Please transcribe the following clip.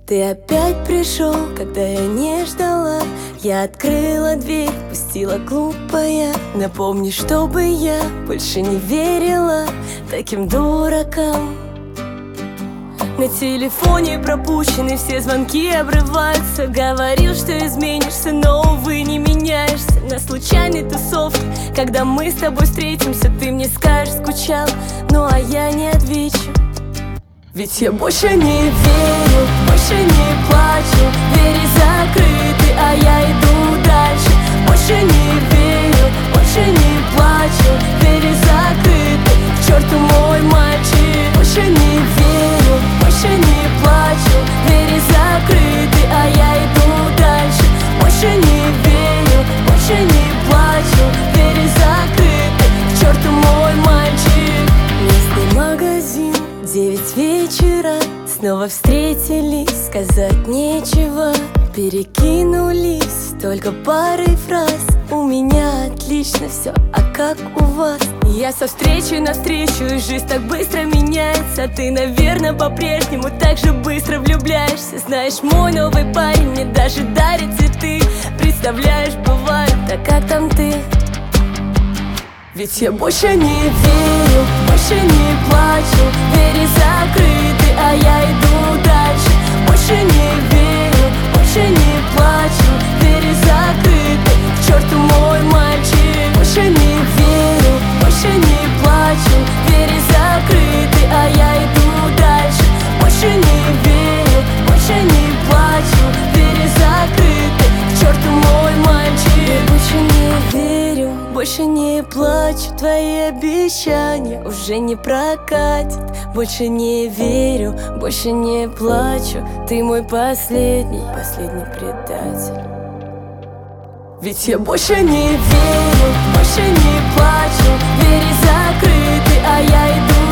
Ты опять пришел, когда я не ждала. Я открыла дверь, пустила глупая. Напомни, чтобы я больше не верила таким дуракам. На телефоне пропущены все звонки, обрываются. Говорил, что изменишься, но, увы, не меняешься. На случайной тусовке, когда мы с тобой встретимся, ты мне скажешь, скучал, ну а я не отвечу. Ведь я больше не верю, больше не плачу. Двери закрыты, а я иду дальше. Больше не верю, больше не плачу. Двери закрыты, к черту мой мальчик. Больше не верю, больше не плачу. Двери закрыты, а я иду дальше. Больше не верю, больше не плачу. Двери закрыты, к черту мой мальчик. Местный магазин, 9 вечера, снова встретились, сказать нечего. Перекинулись только парой фраз. У меня отлично все, а как у вас? Я со встречи на встречу, и жизнь так быстро меняется. А ты, наверное, по-прежнему так же быстро влюбляешься. Знаешь, мой новый парень мне даже дарит цветы. Представляешь, бывает, а как там ты? Ведь я больше не верю, больше не плачу. Двери закрыты, а я иду дальше. Больше не верю, больше не плачу. Двери закрыты, к черту мой мальчик. Больше не верю, больше не плачу. Двери закрыты, а я иду дальше. Больше не верю, больше не плачу. Двери закрыты, к черту мой мальчик. Я больше не верю, больше не плачу. Твои обещания уже не прокатят. Больше не верю, больше не плачу. Ты мой последний предатель. Ведь я больше не верю, больше не плачу. Двери закрыты, а я иду